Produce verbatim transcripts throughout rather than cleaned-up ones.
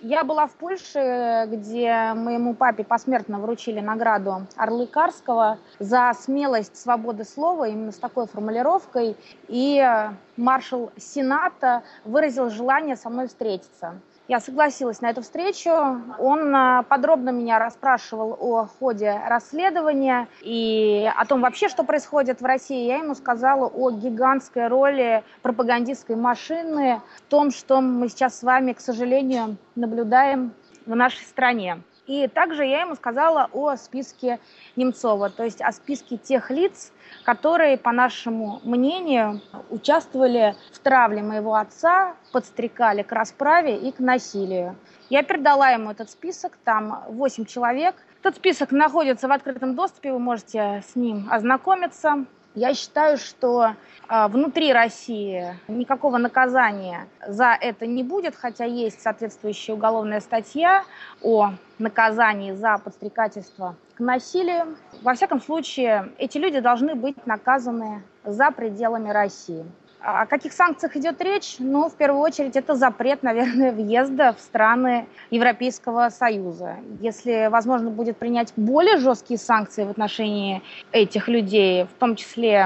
Я была в Польше, где моему папе посмертно вручили награду Орлы Карского за смелость свободы слова, именно с такой формулировкой. И маршал Сената выразил желание со мной встретиться. Я согласилась на эту встречу. Он подробно меня расспрашивал о ходе расследования и о том вообще, что происходит в России. Я ему сказала о гигантской роли пропагандистской машины в том, что мы сейчас с вами, к сожалению, наблюдаем в нашей стране. И также я ему сказала о списке Немцова, то есть о списке тех лиц, которые, по нашему мнению, участвовали в травле моего отца, подстрекали к расправе и к насилию. Я передала ему этот список, там восемь человек. Этот список находится в открытом доступе, вы можете с ним ознакомиться. Я считаю, что э, внутри России никакого наказания за это не будет, хотя есть соответствующая уголовная статья о наказании за подстрекательство к насилию. Во всяком случае, эти люди должны быть наказаны за пределами России. О каких санкциях идет речь? Ну, в первую очередь, это запрет, наверное, въезда в страны Европейского Союза. Если возможно будет принять более жесткие санкции в отношении этих людей, в том числе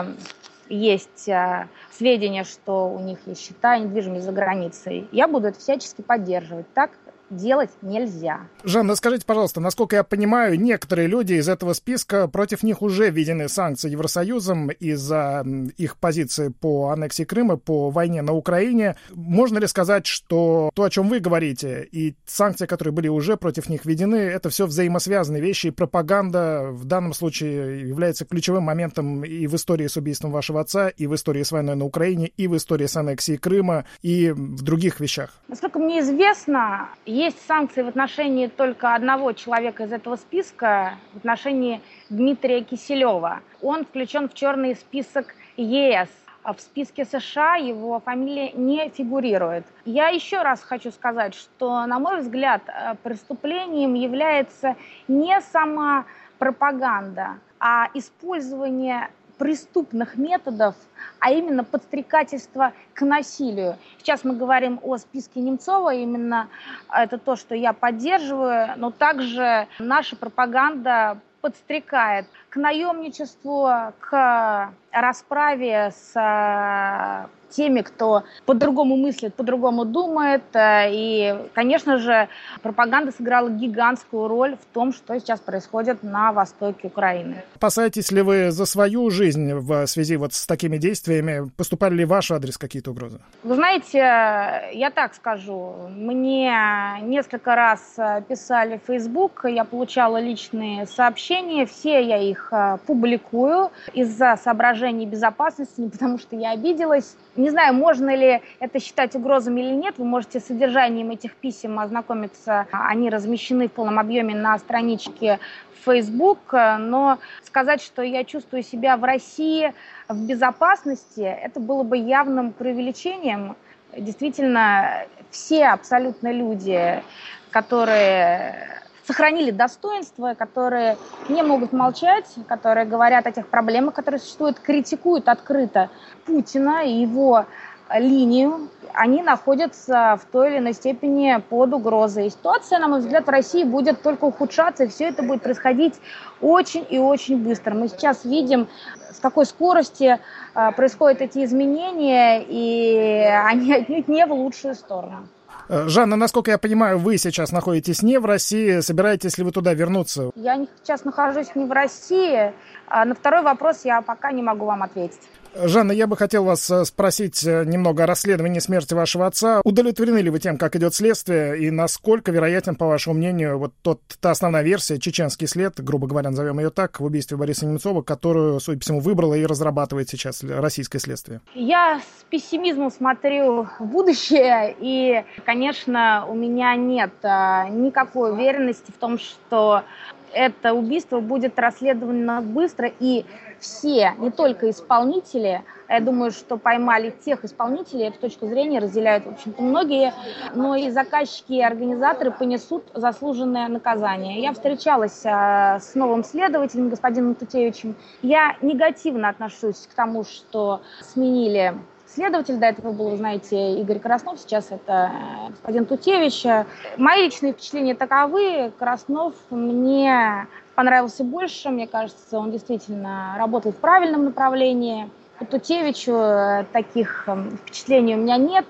есть сведения, что у них есть счета и недвижимость за границей, я буду это всячески поддерживать. Так делать нельзя. Жанна, скажите, пожалуйста, насколько я понимаю, некоторые люди из этого списка, против них уже введены санкции Евросоюзом из-за их позиции по аннексии Крыма, по войне на Украине. Можно ли сказать, что то, о чем вы говорите, и санкции, которые были уже против них введены, это все взаимосвязанные вещи, и пропаганда в данном случае является ключевым моментом и в истории с убийством вашего отца, и в истории с войной на Украине, и в истории с аннексией Крыма, и в других вещах? Насколько мне известно, есть санкции в отношении только одного человека из этого списка, в отношении Дмитрия Киселева. Он включен в черный список ЕС. А в списке США его фамилия не фигурирует. Я еще раз хочу сказать, что, на мой взгляд, преступлением является не сама пропаганда, а использование преступных методов, а именно подстрекательство к насилию. Сейчас мы говорим о списке Немцова, именно это то, что я поддерживаю, но также наша пропаганда подстрекает к наемничеству, к расправе с теми, кто по-другому мыслит, по-другому думает. И, конечно же, пропаганда сыграла гигантскую роль в том, что сейчас происходит на востоке Украины. Опасаетесь ли вы за свою жизнь в связи вот с такими действиями? Поступали ли в ваш адрес какие-то угрозы? Вы знаете, я так скажу. Мне несколько раз писали в Facebook, я получала личные сообщения, все я их публикую из-за соображений безопасности, не потому что я обиделась. Не знаю, можно ли это считать угрозами или нет. Вы можете с содержанием этих писем ознакомиться. Они размещены в полном объеме на страничке Facebook. Но сказать, что я чувствую себя в России в безопасности, это было бы явным преувеличением. Действительно, все абсолютно люди, которые сохранили достоинство, которые не могут молчать, которые говорят о тех проблемах, которые существуют, критикуют открыто Путина и его линию, они находятся в той или иной степени под угрозой. И ситуация, на мой взгляд, в России будет только ухудшаться, и все это будет происходить очень и очень быстро. Мы сейчас видим, с какой скорости происходят эти изменения, и они отнюдь не в лучшую сторону. Жанна, насколько я понимаю, вы сейчас находитесь не в России. Собираетесь ли вы туда вернуться? Я сейчас нахожусь не в России. На второй вопрос я пока не могу вам ответить. Жанна, я бы хотел вас спросить немного о расследовании смерти вашего отца. Удовлетворены ли вы тем, как идет следствие, и насколько вероятен, по вашему мнению, вот тот, та основная версия, чеченский след, грубо говоря, назовем ее так, в убийстве Бориса Немцова, которую, судя по всему, выбрало и разрабатывает сейчас российское следствие? Я с пессимизмом смотрю в будущее, и, конечно, у меня нет никакой уверенности в том, что это убийство будет расследовано быстро, и все, не только исполнители, я думаю, что поймали тех исполнителей, эту точку зрения разделяют, в общем-то, многие, но и заказчики, и организаторы понесут заслуженное наказание. Я встречалась а, с новым следователем, господином Тутевичем. Я негативно отношусь к тому, что сменили следователь. До этого был, вы знаете, Игорь Краснов, сейчас это господин Тутевич. Мои личные впечатления таковы. Краснов мне понравился больше. Мне кажется, он действительно работал в правильном направлении. По Тутевичу таких впечатлений у меня нет.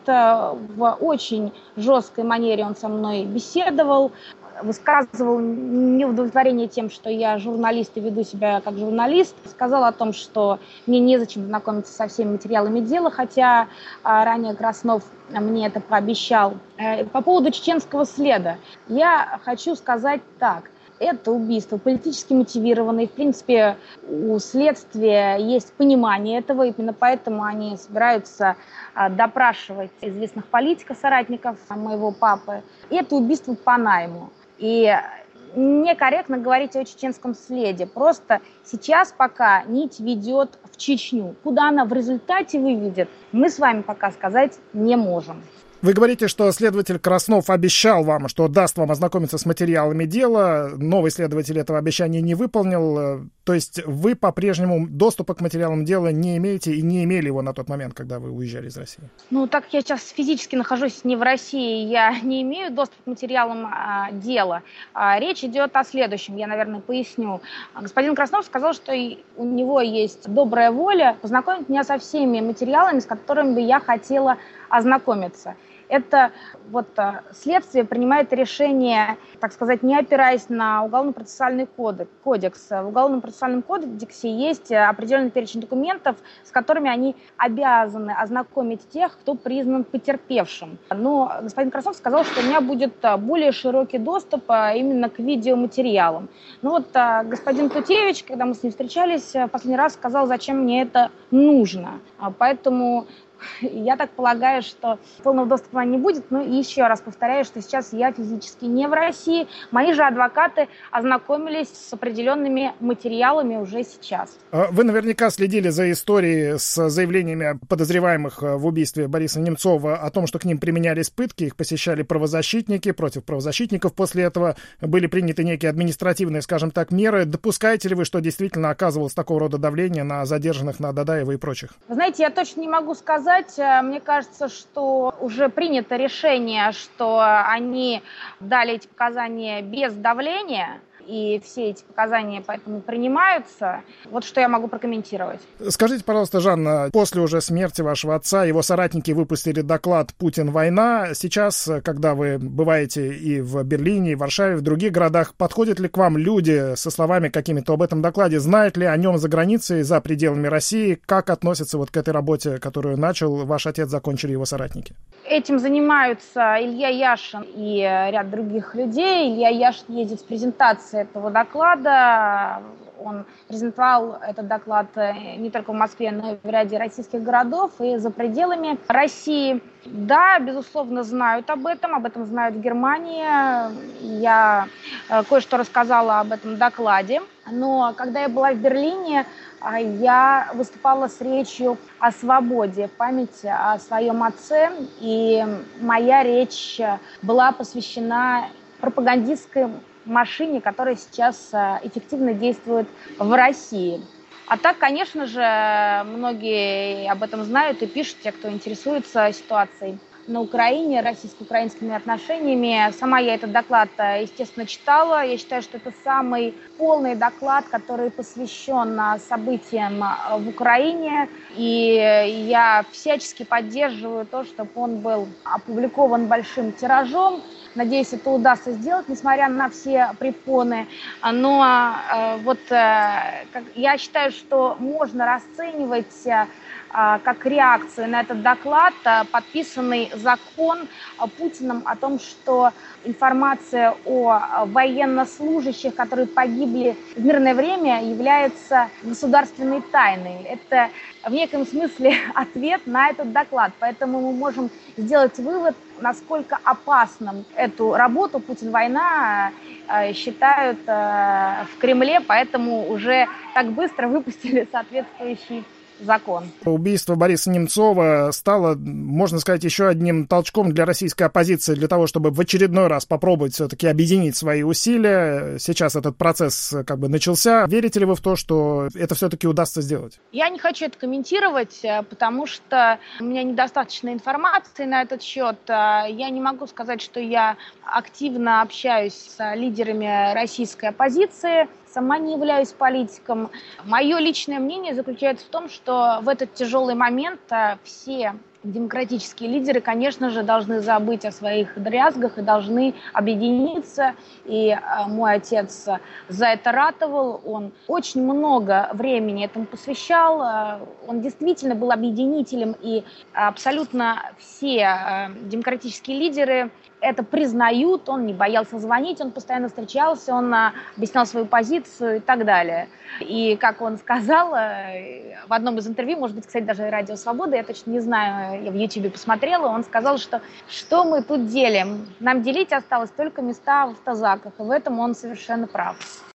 В очень жесткой манере он со мной беседовал, высказывал неудовлетворение тем, что я журналист и веду себя как журналист. Сказал о том, что мне незачем знакомиться со всеми материалами дела, хотя ранее Краснов мне это пообещал. По поводу чеченского следа я хочу сказать так. Это убийство политически мотивированное. В принципе, у следствия есть понимание этого. Именно поэтому они собираются допрашивать известных политиков, соратников моего папы. Это убийство по найму. И некорректно говорить о чеченском следе. Просто сейчас пока нить ведет в Чечню. Куда она в результате выведет, мы с вами пока сказать не можем. Вы говорите, что следователь Краснов обещал вам, что даст вам ознакомиться с материалами дела. Новый следователь этого обещания не выполнил. То есть вы по-прежнему доступа к материалам дела не имеете и не имели его на тот момент, когда вы уезжали из России? Ну, так как я сейчас физически нахожусь не в России, я не имею доступа к материалам а, дела. А, речь идет о следующем, я, наверное, поясню. Господин Краснов сказал, что и у него есть добрая воля познакомить меня со всеми материалами, с которыми бы я хотела ознакомиться. Это вот следствие принимает решение, так сказать, не опираясь на уголовно-процессуальный кодекс. В уголовном процессуальном кодексе есть определенный перечень документов, с которыми они обязаны ознакомить тех, кто признан потерпевшим. Но господин Краснов сказал, что у меня будет более широкий доступ именно к видеоматериалам. Ну вот господин Тутевич, когда мы с ним встречались, в последний раз сказал, зачем мне это нужно. Поэтому я так полагаю, что полного доступа не будет. Ну и еще раз повторяю, что сейчас я физически не в России. Мои же адвокаты ознакомились с определенными материалами уже сейчас. Вы наверняка следили за историей с заявлениями подозреваемых в убийстве Бориса Немцова о том, что к ним применялись пытки, их посещали правозащитники, против правозащитников после этого были приняты некие административные, скажем так, меры. Допускаете ли вы, что действительно оказывалось такого рода давление на задержанных, на Дадаева и прочих? Вы знаете, я точно не могу сказать. Мне кажется, что уже принято решение, что они дали эти показания без давления, и все эти показания поэтому принимаются. Вот что я могу прокомментировать. Скажите, пожалуйста, Жанна, после уже смерти вашего отца его соратники выпустили доклад «Путин. Война». Сейчас, когда вы бываете и в Берлине, и в Варшаве, в других городах, подходят ли к вам люди со словами какими-то об этом докладе? Знают ли о нем за границей, за пределами России? Как относятся вот к этой работе, которую начал ваш отец, закончили его соратники? Этим занимаются Илья Яшин и ряд других людей. Илья Яшин ездит с презентацией этого доклада. Он презентовал этот доклад не только в Москве, но и в ряде российских городов и за пределами России. Да, безусловно, знают об этом, об этом знают в Германии. Я кое-что рассказала об этом докладе. Но когда я была в Берлине, я выступала с речью о свободе, в память о своем отце. И моя речь была посвящена пропагандистской машине, которая сейчас эффективно действует в России. А так, конечно же, многие об этом знают и пишут, те, кто интересуется ситуацией на Украине, российско-украинскими отношениями. Сама я этот доклад, естественно, читала. Я считаю, что это самый полный доклад, который посвящен событиям в Украине. И я всячески поддерживаю то, чтобы он был опубликован большим тиражом. Надеюсь, это удастся сделать, несмотря на все препоны. Но э, вот э, как, я считаю, что можно расценивать э, как реакцию на этот доклад э, подписанный закон э, Путиным о том, что информация о военнослужащих, которые погибли в мирное время, является государственной тайной. Это в неком смысле ответ на этот доклад. Поэтому мы можем сделать вывод, насколько опасным эту работу «Путин-война» считают в Кремле, поэтому уже так быстро выпустили соответствующий закон. Убийство Бориса Немцова стало, можно сказать, еще одним толчком для российской оппозиции, для того, чтобы в очередной раз попробовать все-таки объединить свои усилия. Сейчас этот процесс как бы начался. Верите ли вы в то, что это все-таки удастся сделать? Я не хочу это комментировать, потому что у меня недостаточно информации на этот счет. Я не могу сказать, что я активно общаюсь с лидерами российской оппозиции. Сама не являюсь политиком. Мое личное мнение заключается в том, что в этот тяжелый момент все демократические лидеры, конечно же, должны забыть о своих дрязгах и должны объединиться. И мой отец за это ратовал. Он очень много времени этому посвящал. Он действительно был объединителем, и абсолютно все демократические лидеры это признают. Он не боялся звонить, он постоянно встречался, он объяснял свою позицию и так далее. И, как он сказал в одном из интервью, может быть, кстати, даже «Радио Свобода», я точно не знаю, я в Ютьюбе посмотрела, он сказал, что что мы тут делим? Нам делить осталось только места в автозаках, и в этом он совершенно прав.